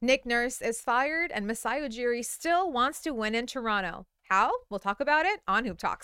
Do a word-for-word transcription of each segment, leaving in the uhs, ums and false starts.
Nick Nurse is fired and Masai Ujiri still wants to win in Toronto. How? We'll talk about it on Hoop Talks.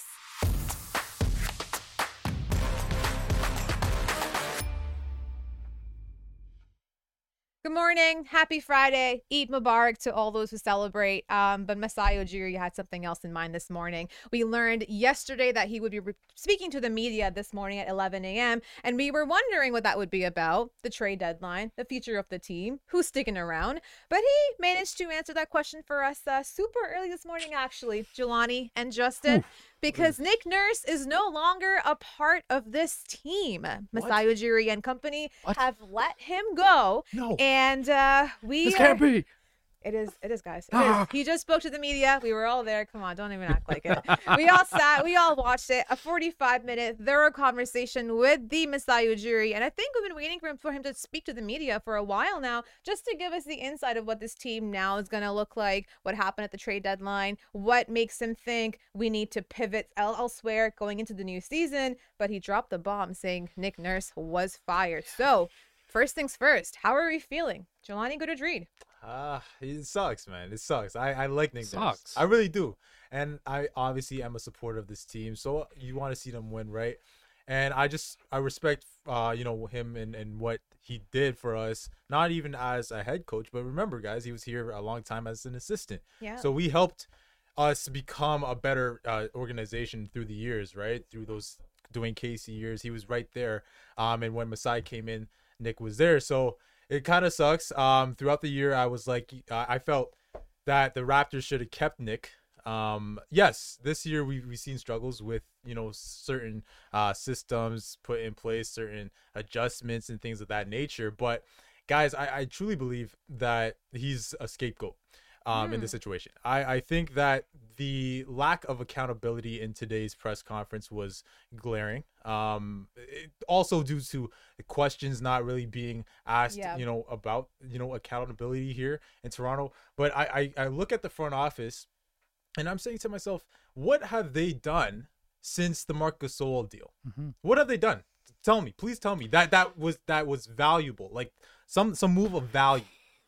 Good morning. Happy Friday. Eid Mubarak to all those who celebrate. Um, but Masai Ujiri had something else in mind this morning. We learned yesterday that he would be re- speaking to the media this morning at eleven a.m. And we were wondering what that would be about. The trade deadline, the future of the team, who's sticking around. But he managed to answer that question for us uh, super early this morning, actually, Jelani and Justin. Ooh. Because Nick Nurse is no longer a part of this team. Masai Ujiri and company what? have let him go. No. And uh, we This can't are... be. It is. It is, guys. It ah. is. He just spoke to the media. We were all there. Come on, don't even act like it. We all sat. We all watched it. A forty-five minute thorough conversation with the Masai Ujiri. And I think we've been waiting for him, for him to speak to the media for a while now, just to give us the insight of what this team now is going to look like, what happened at the trade deadline, what makes him think we need to pivot elsewhere going into the new season. But he dropped the bomb saying Nick Nurse was fired. So first things first, how are we feeling? Jelani Goodridge. Ah, uh, it sucks, man. It sucks. I, I like Nick Nurse. I really do. And I obviously am a supporter of this team. So you want to see them win, right? And I just, I respect, uh, you know, him and, and what he did for us, not even as a head coach, but remember, guys, he was here a long time as an assistant. Yeah. So we helped us become a better uh, organization through the years, right? Through those Dwayne Casey years, he was right there. Um, and when Masai came in, Nick was there. So it kind of sucks. Um, throughout the year, I was like, I felt that the Raptors should have kept Nick. Um, yes, this year we we've seen struggles with, you know, certain uh, systems put in place, certain adjustments and things of that nature. But guys, I, I truly believe that he's a scapegoat um, mm. in this situation. I, I think that the lack of accountability in today's press conference was glaring. Um, it, also due to questions not really being asked, yeah. you know, about, you know, accountability here in Toronto. But I, I, I look at the front office and I'm saying to myself, what have they done since the Marc Gasol deal? Mm-hmm. What have they done? Tell me, please tell me that that was that was valuable, like some some move of value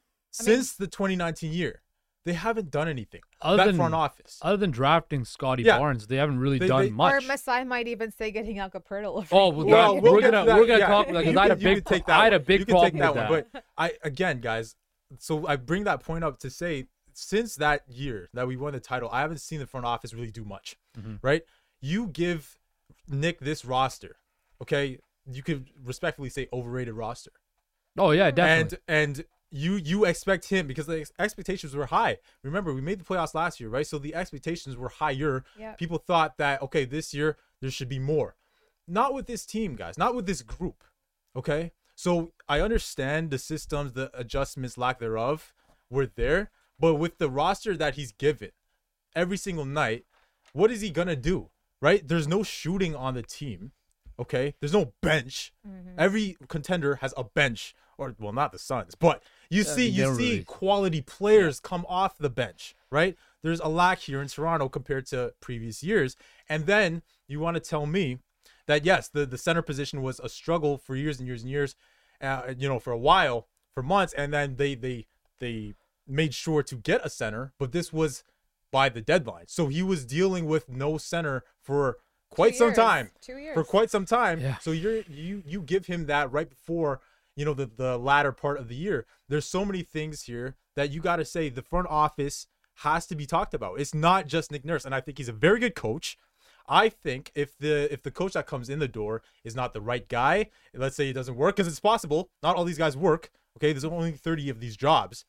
I since mean, the twenty nineteen year. They haven't done anything. Other that than front office, other than drafting Scotty yeah. Barnes, they haven't really they, done they, much. Or Masai might even say getting out Capurtle. Oh, well, well, that, we'll we're gonna that. we're gonna yeah. talk because I had a big take that I had a big you problem take that with one. that. But I again, guys, so I bring that point up to say, since that year that we won the title, I haven't seen the front office really do much. Mm-hmm. Right? You give Nick this roster, okay? You could respectfully say overrated roster. Oh yeah, definitely. And and you you expect him, because the expectations were high. Remember, we made the playoffs last year, right? So the expectations were higher. Yep. People thought that, okay, this year there should be more. Not with this team, guys. Not with this group. Okay? So I understand the systems, the adjustments, lack thereof were there. But with the roster that he's given every single night, what is he going to do? Right? There's no shooting on the team. Okay? There's no bench. Mm-hmm. Every contender has a bench. Or, well, not the Suns, but you yeah, see, you see really... quality players yeah. come off the bench, right? There's a lack here in Toronto compared to previous years. And then you want to tell me that, yes, the, the center position was a struggle for years and years and years, uh, you know, for a while, for months. And then they, they, they made sure to get a center, but this was by the deadline. So he was dealing with no center for quite some time, Two years. for quite some time. Yeah. So you're, you, you give him that right before, you know, the, the latter part of the year. There's so many things here that you got to say the front office has to be talked about. It's not just Nick Nurse. And I think he's a very good coach. I think if the if the coach that comes in the door is not the right guy, let's say it doesn't work, because it's possible. Not all these guys work. Okay, there's only thirty of these jobs.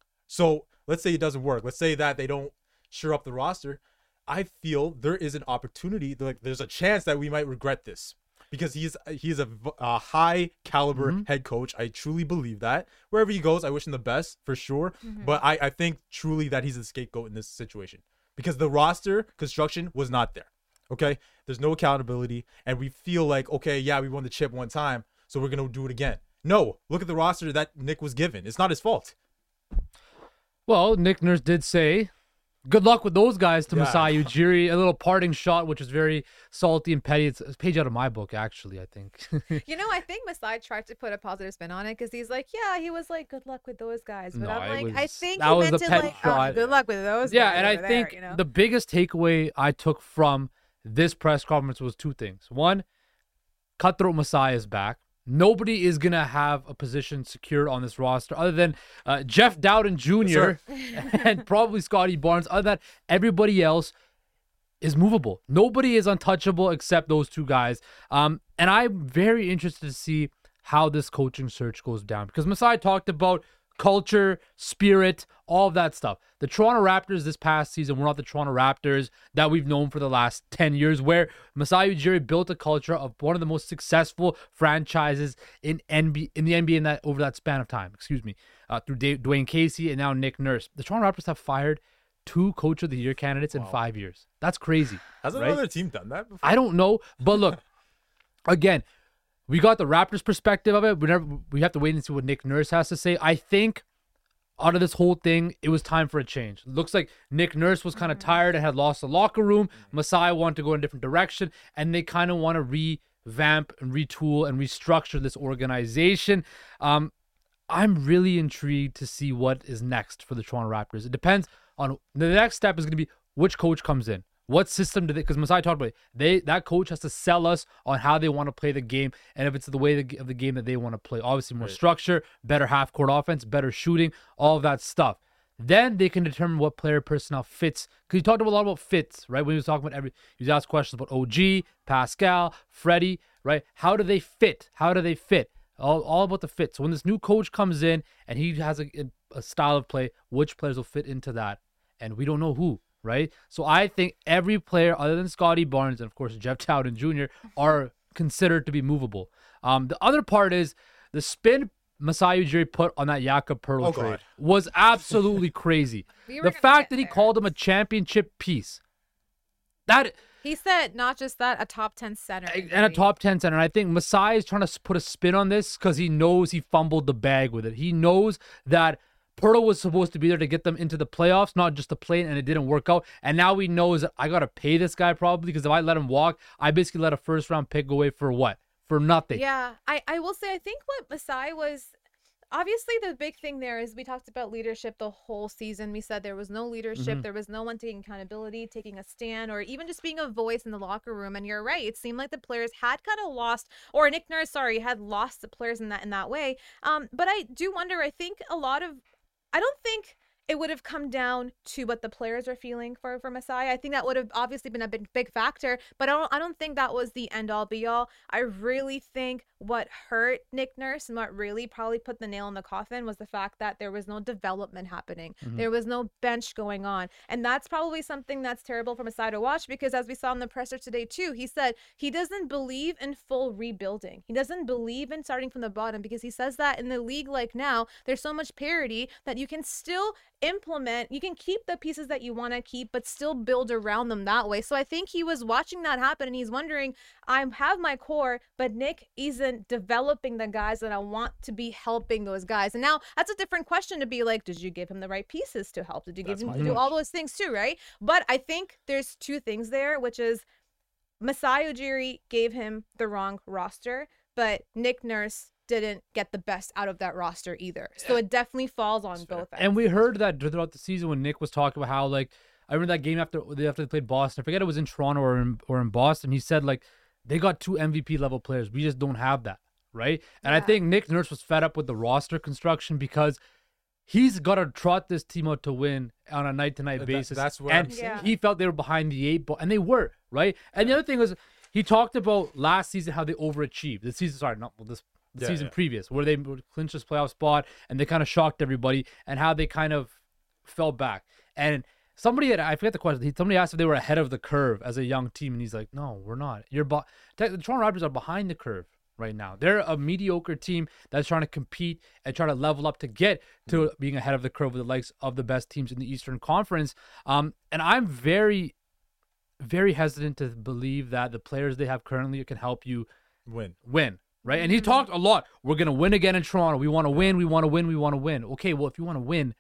So let's say it doesn't work. Let's say that they don't shore up the roster. I feel there is an opportunity. Like there's a chance that we might regret this. Because he's he's a, a high caliber mm-hmm. head coach. I truly believe that. Wherever he goes, I wish him the best for sure. Mm-hmm. But I, I think truly that he's a scapegoat in this situation. Because the roster construction was not there. Okay? There's no accountability. And we feel like, okay, yeah, we won the chip one time, so we're going to do it again. No, look at the roster that Nick was given. It's not his fault. Well, Nick Nurse did say good luck with those guys to Yeah. Masai Ujiri. A little parting shot, which was very salty and petty. It's a page out of my book, actually, I think. You know, I think Masai tried to put a positive spin on it because he's like, yeah, he was like, good luck with those guys. But No, I'm it like, was- I think that he was meant the to pet like, oh, shot. good luck with those Yeah, guys. and I over there, think you know? the biggest takeaway I took from this press conference was two things. One, Cutthroat Masai is back. Nobody is going to have a position secured on this roster other than uh, Jeff Dowden Junior and probably Scotty Barnes. Other than that, everybody else is movable. Nobody is untouchable except those two guys. Um, and I'm very interested to see how this coaching search goes down because Masai talked about culture, spirit, all of that stuff. The Toronto Raptors this past season were not the Toronto Raptors that we've known for the last ten years, where Masai Ujiri built a culture of one of the most successful franchises in N B A, in the N B A in that over that span of time. Excuse me, uh, through Dave, Dwayne Casey and now Nick Nurse. The Toronto Raptors have fired two Coach of the Year candidates in five years. That's crazy. Hasn't right? another team done that before? I don't know, but look, again, we got the Raptors' perspective of it. We never, we have to wait and see what Nick Nurse has to say. I think out of this whole thing, it was time for a change. Looks like Nick Nurse was kind of tired and had lost the locker room. Masai wanted to go in a different direction, and they kind of want to revamp and retool and restructure this organization. Um, I'm really intrigued to see what is next for the Toronto Raptors. It depends on the next step is going to be which coach comes in. What system do they? Because Masai talked about it. They that coach has to sell us on how they want to play the game, and if it's the way of the game that they want to play. Obviously, more Right. structure, better half court offense, better shooting, all of that stuff. Then they can determine what player personnel fits. Because he talked a lot about fits, right? When he was talking about every, he was asked questions about O G, Pascal, Freddie, right? How do they fit? How do they fit? All, all about the fit. So when this new coach comes in and he has a, a style of play, which players will fit into that? And we don't know who. Right? So I think every player other than Scotty Barnes and, of course, Jeff Dowden Junior are considered to be movable. Um, the other part is the spin Masai Ujiri put on that Jakob Pertl Oh, trade God. was absolutely crazy. We were The gonna fact get that he there. called him a championship piece. That He said not just that, a top ten center. in and a the top ten center. And I think Masai is trying to s- put a spin on this because he knows he fumbled the bag with it. He knows that Pertl was supposed to be there to get them into the playoffs, not just to play it, and it didn't work out. And now he knows that I got to pay this guy probably because if I let him walk, I basically let a first round pick go away for what? For nothing. Yeah, I, I will say, I think what Masai was, obviously the big thing there is we talked about leadership the whole season. We said there was no leadership. Mhm. There was no one taking accountability, taking a stand, or even just being a voice in the locker room. And you're right. It seemed like the players had kind of lost, or Nick Nurse, sorry, had lost the players in that in that way. Um, but I do wonder, I think a lot of, I don't think it would have come down to what the players are feeling for for Masai. I think that would have obviously been a big big factor, but I don't I don't think that was the end all be all. I really think what hurt Nick Nurse and what really probably put the nail in the coffin was the fact that there was no development happening. Mhm. There was no bench going on. And that's probably something that's terrible from Masai to watch because as we saw in the presser today too, he said he doesn't believe in full rebuilding. He doesn't believe in starting from the bottom because he says that in the league like now, there's so much parity that you can still implement, you can keep the pieces that you want to keep, but still build around them that way. So I think he was watching that happen and he's wondering, I have my core, but Nick isn't developing the guys that I want to be helping those guys. And now that's a different question to be like, did you give him the right pieces to help? Did you give That's him my to do all question. those things too, right? But I think there's two things there, which is Masai Ujiri gave him the wrong roster, but Nick Nurse didn't get the best out of that roster either. So it definitely falls on both ends. And we heard that throughout the season when Nick was talking about how, like, I remember that game after after they played Boston. I forget it was in Toronto or in, or in Boston. He said, like, they got two M V P level players. We just don't have that, right? And I Yeah. think Nick Nurse was fed up with the roster construction because he's got to trot this team out to win on a night-to-night That- basis. that's what and I'm saying. he felt they were behind the eight ball, and they were, right? And the other thing was he talked about last season how they overachieved. The season, sorry, not well, this the Yeah, season yeah. previous, where they would clinch this playoff spot and they kind of shocked everybody, and how they kind of fell back. And somebody had, I forget the question. He, somebody asked if they were ahead of the curve as a young team, and he's like, "No, we're not. You're be- the Toronto Raptors are behind the curve right now. They're a mediocre team that's trying to compete and try to level up to get to being ahead of the curve with the likes of the best teams in the Eastern Conference." Um, and I'm very, very hesitant to believe that the players they have currently can help you Win. win, right? And he talked a lot. We're going to win again in Toronto. We want to win. We want to win. We want to win. Okay, well, if you want to win,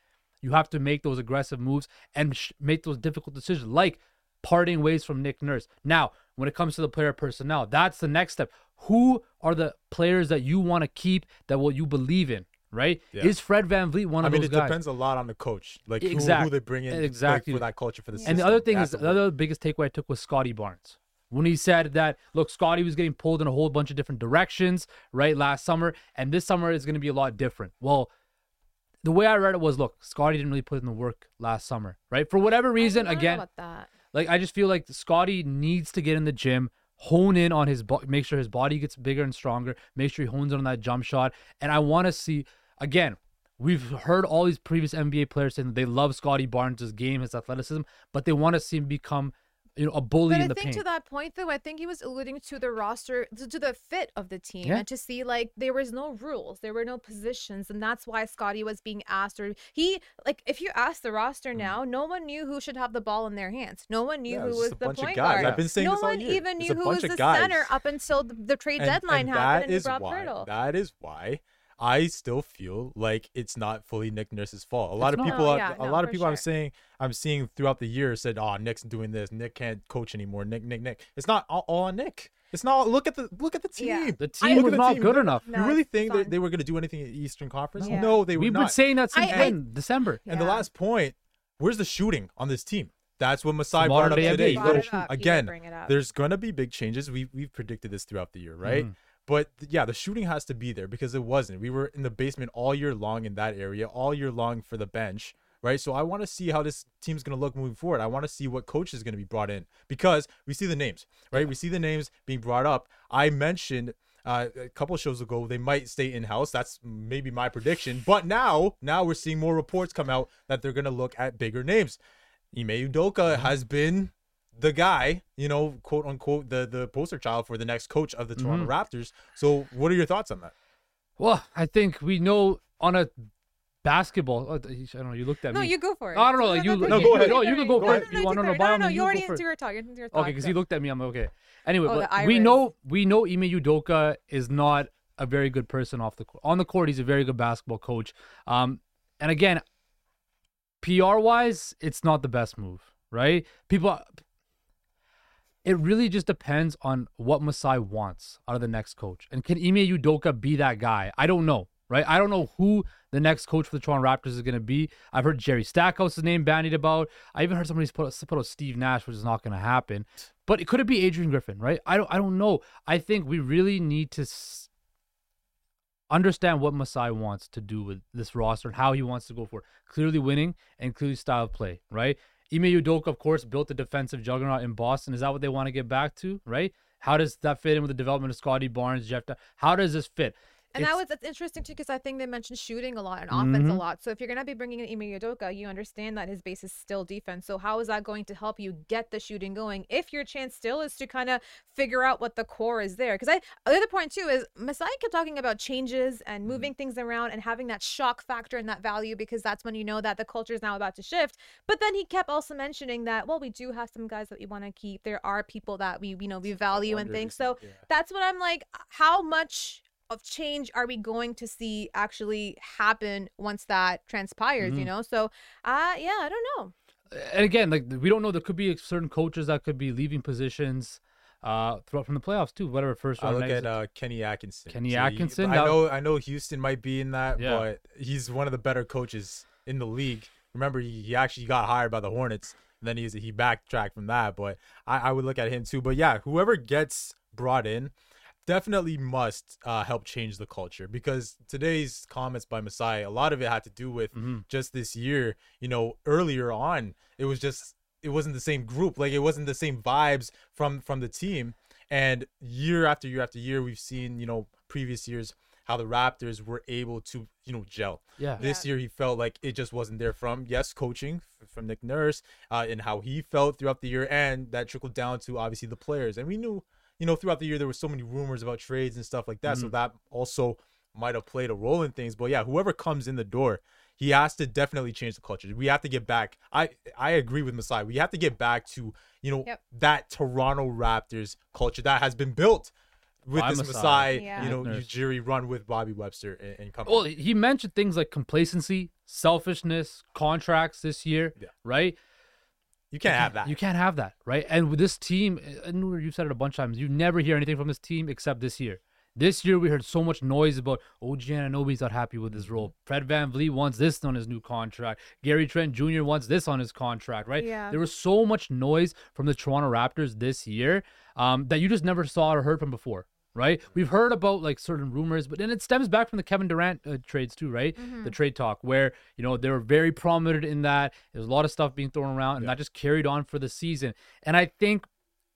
you have to make those aggressive moves and sh- make those difficult decisions, like parting ways from Nick Nurse. Now, when it comes to the player personnel, that's the next step. Who are the players that you want to keep that will you believe in, right? Yeah. Is Fred VanVleet one I of mean, those it guys? depends a lot on the coach, like who, Exactly. who they bring in Exactly. like, for that culture for the Yeah. system. And the other thing That's is, the the other biggest takeaway I took was Scotty Barnes. When he said that, look, Scotty was getting pulled in a whole bunch of different directions, right, last summer, and this summer is going to be a lot different. Well, the way I read it was, look, Scotty didn't really put in the work last summer, right? For whatever reason, I don't know again, about that. like I just feel like Scotty needs to get in the gym, hone in on his, bo- make sure his body gets bigger and stronger, make sure he hones in on that jump shot. And I want to see, again, we've heard all these previous N B A players saying that they love Scotty Barnes' game, his athleticism, but they want to see him become, you know, a bully But in I the think paint. to that point, though, I think he was alluding to the roster, to, to the fit of the team, Yeah. and to see like there was no rules, there were no positions, and that's why Scotty was being asked. Or he, like, if you ask the roster now, no one knew who should have the ball in their hands. No one knew Yeah, who it's was just a the bunch of point guys. guard. I've been saying no this all one year. even It's knew a who bunch was of the guys. center up until the, the trade And- deadline and happened, that and he is brought why, Pirtle. That is why I still feel like it's not fully Nick Nurse's fault. A lot It's of not. people, No, are- yeah, a no, lot of for people I'm sure. saying, I'm seeing throughout the year said, "Oh, Nick's doing this. Nick can't coach anymore. Nick, Nick, Nick." It's not all, all on Nick. It's not. Look at the look at the team. Yeah. The Look team at was the not team. good You- enough. You No, really it's think fun. that they were going to do anything in the Eastern Conference? No. No, they were We've not. been saying that since I- when? December. And the Yeah. last point, where's the shooting on this team? That's what Masai It's brought up modern day N B A. today. You Brought gotta it shoot. up. He did Again, bring it up. there's gonna be big changes. We we've predicted this throughout the year, right? Mhm. But th- yeah, the shooting has to be there because it wasn't. We were in the basement all year long in that area, all year long for the bench, right? So I want to see how this team's gonna look moving forward. I want to see what coach is gonna be brought in because we see the names, right? We see the names being brought up. I mentioned uh, a couple shows ago they might stay in house. That's maybe my prediction. But now, now we're seeing more reports come out that they're gonna look at bigger names. Ime Udoka has been the guy, you know, quote unquote, the the poster child for the next coach of the Toronto Raptors. So, what are your thoughts on that? Well, I think we know on a basketball. oh, I don't know. You looked at No, me. you go for it. I don't know, like, you- that's no, okay. go ahead. No, you can go No, first. no, You no, wanna take know your- about no, him? no, You you go already first. into your talk. Into your Okay, because thoughts, he so- looked at me. I'm okay. Anyway, Oh, but the we iris. know we know Ime Udoka is not a very good person off the court. On the court, he's a very good basketball coach. Um, and again, P R wise, it's not the best move, right? People, it really just depends on what Masai wants out of the next coach. And can Ime Udoka be that guy? I don't know, right? I don't know who the next coach for the Toronto Raptors is going to be. I've heard Jerry Stackhouse' name bandied about. I even heard somebody's put, put out Steve Nash, which is not going to happen. But it could it be Adrian Griffin, right? I don't I don't know. I think we really need to s- understand what Masai wants to do with this roster and how he wants to go for it. Clearly winning and clearly style of play, right? Ime Udoka, of course, built a defensive juggernaut in Boston. Is that what they want to get back to, right? How does that fit in with the development of Scotty Barnes, Jeff? Da- How does this fit? And It's- that was that's interesting too, because I think they mentioned shooting a lot and offense a Mhm. lot. So if you're gonna be bringing in Ime Udoka, you understand that his base is still defense. So how is that going to help you get the shooting going? If your chance still is to kind of figure out what the core is there, because I the other point too is Masai kept talking about changes and moving things around and having that shock factor and that value, because that's when you know that the culture is now about to shift. But then he kept also mentioning that, well, we do have some guys that we want to keep. There are people that we you know we value and wonder things. if- So yeah. that's what I'm like. How much of change are we going to see actually happen once that transpires, you Mhm. know? So, uh, yeah, I don't know. and again, like we don't know, there could be certain coaches that could be leaving positions uh throughout from the playoffs too. Whatever first I round look exit. at uh, Kenny Atkinson. Kenny he- Atkinson, I that- know, I know, Houston might be in that, Yeah. but he's one of the better coaches in the league. Remember, he, he actually got hired by the Hornets, and then he's he backtracked from that. But I, I would look at him too. But yeah, whoever gets brought in definitely must uh, help change the culture, because today's comments by Masai, a lot of it had to do with Mhm. just this year. You know, earlier on, it was just it wasn't the same group, like it wasn't the same vibes from from the team. And year after year after year, we've seen, you know, previous years how the Raptors were able to, you know, gel. Yeah. This year, he felt like it just wasn't there from, yes, coaching f- from Nick Nurse uh, and how he felt throughout the year. And that trickled down to obviously the players. And we knew, you know, throughout the year, there were so many rumors about trades and stuff like that. So that also might have played a role in things. But yeah, whoever comes in the door, he has to definitely change the culture. We have to get back. I I agree with Masai. We have to get back to, you know, Yep. that Toronto Raptors culture that has been built with By this Masai. Masai, Yeah. you know, Nick Nurse. Ujiri run with Bobby Webster and, and company. Well, he mentioned things like complacency, selfishness, contracts this year, Yeah. right? You can't have that. You can't have that, right? And with this team, and you've said it a bunch of times, you never hear anything from this team except this year. This year, we heard so much noise about, oh, G Anunoby's not happy with his role. Fred VanVleet wants this on his new contract. Gary Trent Junior wants this on his contract, right? Yeah. There was so much noise from the Toronto Raptors this year um, that you just never saw or heard from before, right? We've heard about like certain rumors, but then it stems back from the Kevin Durant uh, trades too, right? Mm-hmm. The trade talk where, you know, they were very prominent in that. There's a lot of stuff being thrown around, and Yeah. that just carried on for the season. And I think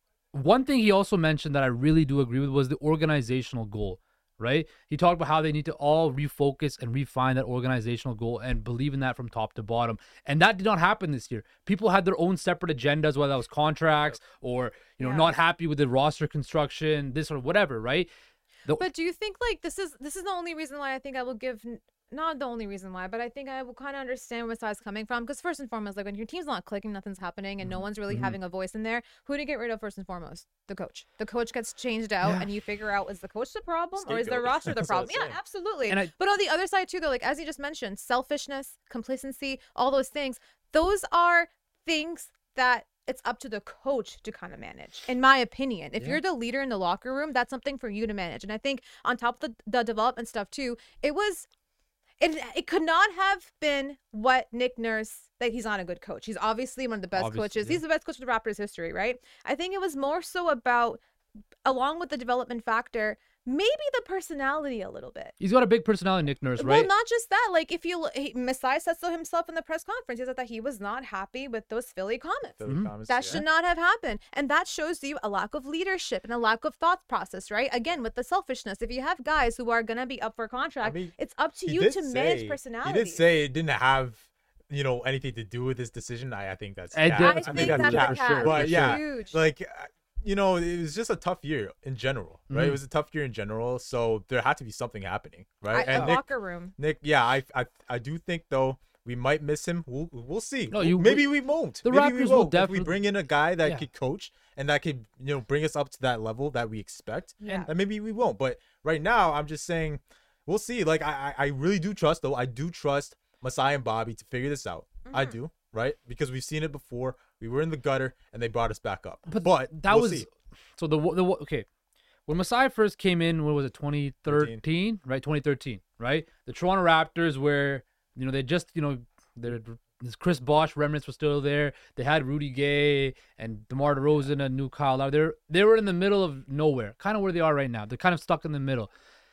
one thing he also mentioned that I really do agree with was the organizational goal, right? He talked about how they need to all refocus and refine that organizational goal and believe in that from top to bottom. And that did not happen this year. People had their own separate agendas, whether that was contracts or, you know, Yeah. not happy with the roster construction, this or whatever, right? The- But do you think like this is this is the only reason why I think I will give not the only reason why, but I think I will kind of understand where Masai's coming from, because first and foremost, like when your team's not clicking, nothing's happening, and no one's really Mhm. having a voice in there. Who do you get rid of first and foremost? The coach. The coach gets changed out, Yeah. and you figure out, is the coach the problem or is the Scapegoat. roster the That's what I'm problem? Yeah, saying. absolutely. And I- But on the other side too, though, like as you just mentioned, selfishness, complacency, all those things. Those are things that it's up to the coach to kind of manage, in my opinion. If Yeah. you're the leader in the locker room, that's something for you to manage. And I think on top of the, the development stuff too, it was, it it could not have been what Nick Nurse, like he's not a good coach. He's obviously one of the best Obviously, coaches. yeah. He's the best coach in the Raptors history, right? I think it was more so about, along with the development factor, maybe the personality a little bit. He's got a big personality, Nick Nurse, Well, right? not just that. Like, if you, he, Masai said so himself in the press conference. He said that he was not happy with those Philly comments. Philly Mhm. comments, That yeah. should not have happened. And that shows you a lack of leadership and a lack of thought process, right? Again, with the selfishness. If you have guys who are going to be up for contract, mean, it's up to He you did to manage say- personality. He did say it didn't have, you know, anything to do with his decision. I, I think that's It cap. did. I I think, think that's that's a for cap. sure, But It's yeah, huge. like uh, you know, it was just a tough year in general, right? Mhm. It was a tough year in general, so there had to be something happening, right? I, and the Nick, locker room. Nick, yeah, I, I, I do think though we might miss him. We'll, we'll see. No, you- maybe we won't. the maybe we Raptors will won't. If definitely- we bring in a guy that Yeah. could coach and that could, you know, bring us up to that level that we expect, Yeah. then maybe we won't. But right now, I'm just saying, we'll see. Like I, I I really do trust though. I do trust Masai and Bobby to figure this out. I Mhm. do, right? Because we've seen it before. We were in the gutter and they brought us back up. But, But, that we'll was see. so the the okay. When Masai first came in, when was it, twenty thirteen, right? twenty thirteen, right? The Toronto Raptors, where you know they just you know their this Chris Bosh remnants was still there. They had Rudy Gay and DeMar DeRozan and new Kyle Lowry. They're they were in the middle of nowhere, kind of where they are right now. They're kind of stuck in the middle.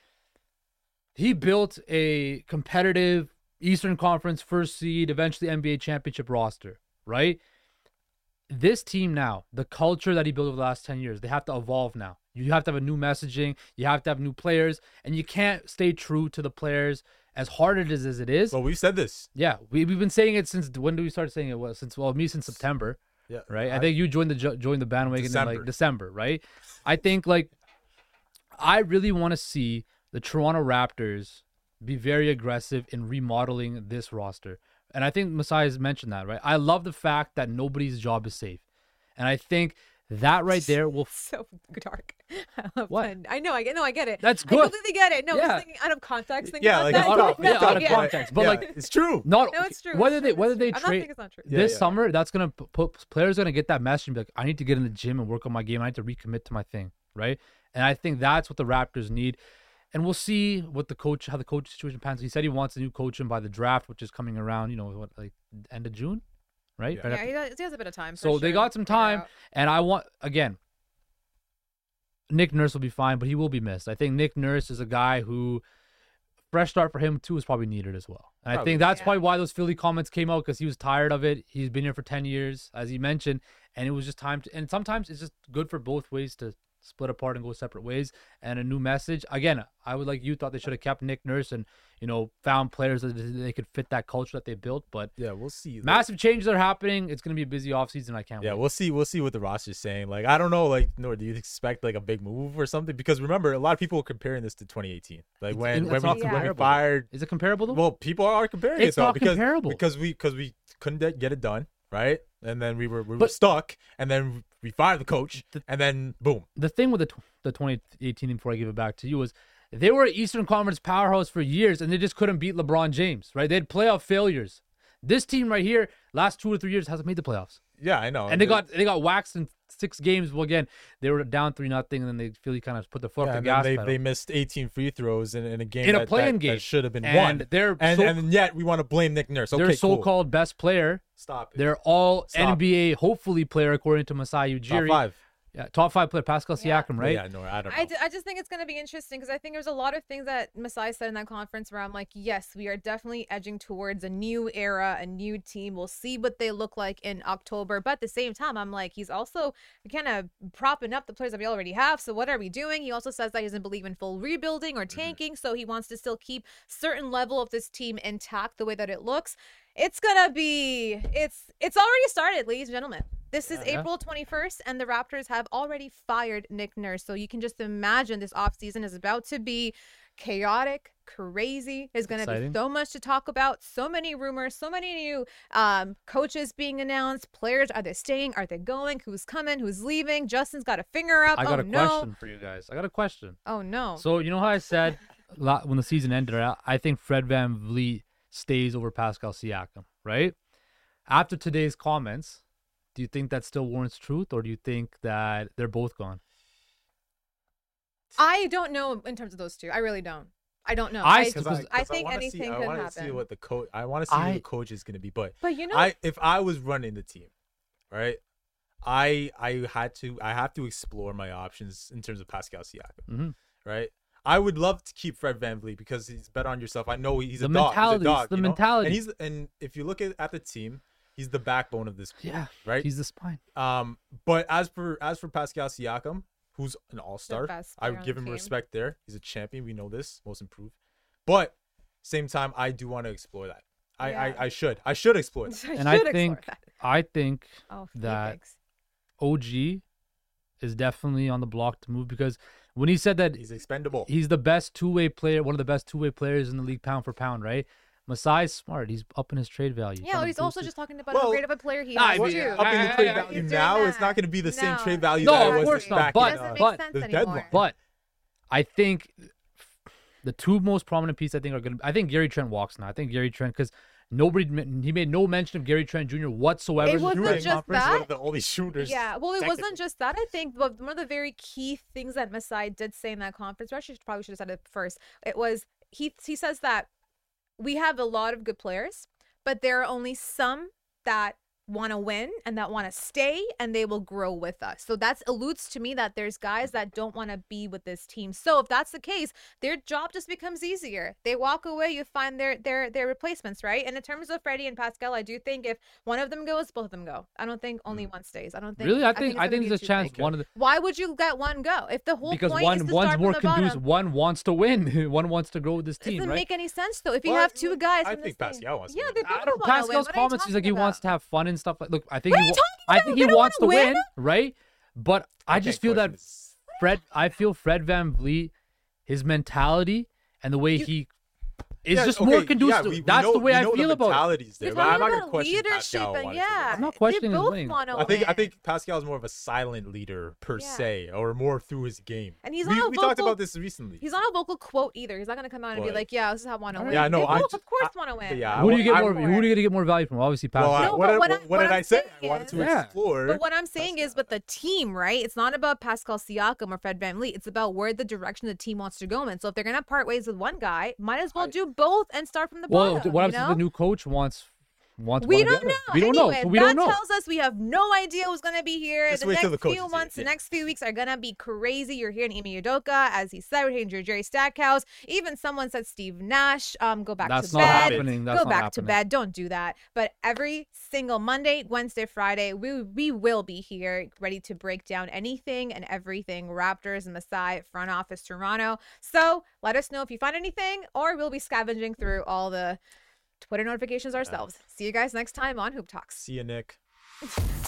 He built a competitive Eastern Conference first seed, eventually N B A championship roster, right? This team now, the culture that he built over the last ten years, they have to evolve now. You have to have a new messaging. You have to have new players, and you can't stay true to the players as hard it is as it is. Well, we've said this. Yeah, we, we've been saying it since, when do we start saying it? Well, since, well, me since September, Yeah. right? I, think you joined the jo- joined the bandwagon in December. like December, right? I think like I really want to see the Toronto Raptors be very aggressive in remodeling this roster. And I think Masai has mentioned that, right? I love the fact that nobody's job is safe. And I think that right there will f- So dark. I love What? when- I know. I get. No, I get it. That's I good. completely get it. No, I'm Yeah. just thinking out of context. Thinking Yeah, about like that. out of- No, yeah, out of yeah. context. But Yeah, like it's true. not No, it's true. whether it's they true, whether it's they true. I'm not trade saying it's not true. Yeah, this yeah. summer, that's gonna p- put players are gonna get that message and be like, I need to get in the gym and work on my game. I need to recommit to my thing, right? And I think that's what the Raptors need. And we'll see what the coach, how the coach situation pans. He said he wants a new coach in by the draft, which is coming around. You know, what, like end of June, right? Yeah. Right Yeah, after- he has, he has a bit of time. for So they sure got to some figure it time, out. and I want again. Nick Nurse will be fine, but he will be missed. I think Nick Nurse is a guy who fresh start for him too is probably needed as well. And I Probably. think that's Yeah. probably why those Philly comments came out, because he was tired of it. He's been here for ten years, as he mentioned, and it was just time to. And sometimes it's just good for both ways to split apart and go separate ways. And a new message. Again, I would like you thought they should have kept Nick Nurse and you know found players that they could fit that culture that they built. But Yeah, we'll see. massive changes are happening. It's gonna be a busy offseason. I can't Yeah, wait. we'll see. We'll see what the roster's saying. Like, I don't know. Like, Nor, do you expect like a big move or something? Because remember, a lot of people are comparing this to twenty eighteen. Like It's- when and when that's we, not when we comparable. fired. Is it comparable though? Well, people are comparing It's it though not because comparable. because we because we couldn't de- get it done, right? And then we were we were But- stuck, and then we fired the coach, The- and then boom. the thing with the tw- the twenty eighteen, before I give it back to you, was They were an Eastern Conference powerhouse for years, and they just couldn't beat LeBron James, right? They had playoff failures. This team right here, last two or three years, hasn't made the playoffs. Yeah, I know. And they got they got waxed in six games. Well, again, they were down three nothing, and then they feel you kind of put the foot yeah, off the and gas then they, pedal. they missed eighteen free throws in, in a game In a that, play-in that, game. that should have been And won. they're and, so- and yet we want to blame Nick Nurse. Okay, Their cool. so-called best player, Stop it. they're all Stop N B A hopefully player according to Masai Top Ujiri. five. Yeah, top five player, Pascal Yeah. Siakam, right? Yeah, no, I don't know. I, d- I just think it's going to be interesting because I think there's a lot of things that Masai said in that conference where I'm like, yes, we are definitely edging towards a new era, a new team. We'll see what they look like in October. But at the same time, I'm like, he's also kind of propping up the players that we already have. So what are we doing? He also says that he doesn't believe in full rebuilding or tanking. Mm-hmm. So he wants to still keep certain level of this team intact the way that it looks. It's going to be, it's, it's already started, ladies and gentlemen. This is Yeah. April twenty-first, and the Raptors have already fired Nick Nurse. So you can just imagine this offseason is about to be chaotic, crazy. There's going to be Exciting. so much to talk about, so many rumors, so many new um, coaches being announced, players. Are they staying? Are they going? Who's coming? Who's leaving? Justin's got a finger up. I got oh, a no. question for you guys. I got a question. Oh, no. So you know how I said la- when the season ended, I I think Fred Van Vliet stays over Pascal Siakam, right? After today's comments, do you think that still warrants truth, or do you think that they're both gone? I don't know in terms of those two. I really don't. I don't know. I- I, Because I, 'cause I think wanna anything see, I could wanna see happen. what the coach. I want to see I- who the coach is going to be. But but you know, I, if I was running the team, right, I I had to I have to explore my options in terms of Pascal Siakam, Mm-hmm. right? I would love to keep Fred VanVleet because he's bet on yourself. I know he's The a dog. mentality, He's a dog, it's the you know? mentality. And he's and if you look at, at the team, he's the backbone of this group, Yeah, right? he's the spine. Um, but as for as for Pascal Siakam, who's an all-star, best I player would on give the him team. respect there. He's a champion. We know this, most improved. But same time, I do want to explore that. I, Yeah. I, I should. I should explore that. I And I should explore think that. I think Oh, that- Phoenix. O G is definitely on the block to move, because when he said that He's expendable. he's the best two-way player, one of the best two-way players in the league pound for pound, right? Masai's smart. He's up in his trade value. Yeah, Trying well, to he's boost also his- just talking about Well, how great of a player he I is mean, too. yeah, Up in the I- trade I- I- value he's now, doing it's not that. going to be the same No. trade value No, that of it was course not, back but- in, doesn't uh, make but- sense the anymore. deadline. But I think the two most prominent pieces I think are going to. I think Gary Trent walks now. I think Gary Trent, because nobody he made no mention of Gary Trent Junior whatsoever. It in the wasn't press Shooting. just conference. He's that. one of the only shooters. Yeah, well, it technically. wasn't just that. I think but one of the very key things that Masai did say in that conference, or I should probably should have said it first. It was he he says that we have a lot of good players, but there are only some that want to win and that want to stay, and they will grow with us. So that alludes to me that there's guys that don't want to be with this team. So if that's the case, their job just becomes easier. They walk away, you find their their their replacements, right? And in terms of Freddie and Pascal, I do think if one of them goes, both of them go. I don't think only one stays. I don't think Really, I think it's I gonna think be there's a two chance thing. one of the Why would you let one go if the whole because point one is to one's start more from the bottom? conducive. One wants to win. One wants to grow with this team, Doesn't right? make any sense though. If you Well, have two guys, I from think the same- Pascal wants to Yeah, win. they I both I don't. want to win. Pascal's What are you comments, he's like he talking wants about? to have fun and stuff. Like, look, I think What are he, you wa- talking I about? think They he don't wants to wanna win, win? right? But I just can't feel that question this. Fred, I feel Fred Van Vliet, his mentality and the way You- he is Yeah, just okay, more yeah, conducive. we- we That's know- the way we I know the feel about it. mentality's there, You're but I'm talking not going to about question leadership Pascal. and wanting to yeah, win. I'm not questioning they his both winning. wanna I think I win. think Pascal's more of a silent leader per Yeah. se, or more through his game. And he's we, not a we talked vocal- about this recently. He's not a vocal quote either. He's not going to come out and be But- like, "Yeah, this is how I want to win." Yeah, no, they I both, ju- of course, I- want to win. yeah, Who do you get I- more? I'm Who for do it. you get more value from? Obviously, well, Pascal. I, No, what, but I, what what, I- what what did I'm I say? saying I wanted to is- Yeah. explore. But what I'm saying is with the team, right? It's not about Pascal Siakam or Fred VanVleet. It's about where the direction the team wants to go in. So if they're going to part ways with one guy, might as well I- do both and start from the Well, bottom. what you happens if know? the new coach wants wants We one or the don't other? know. We don't anyway, know. So we that don't know. tells us we have no idea who's going to be here. Just the wait next till the coach few is here, months, the yeah. next few weeks are going to be crazy. You're hearing Amy Udoka, as he said, we're hearing Jerry Stackhouse. Even someone said Steve Nash. Um, go back That's to not bed. happening. That's go not back to happening. bed. Don't do that. But every single Monday, Wednesday, Friday, we we will be here ready to break down anything and everything Raptors and Masai front office Toronto. So let us know if you find anything, or we'll be scavenging through all the Twitter notifications ourselves. See you guys next time on Hoop Talks. See you, Nick.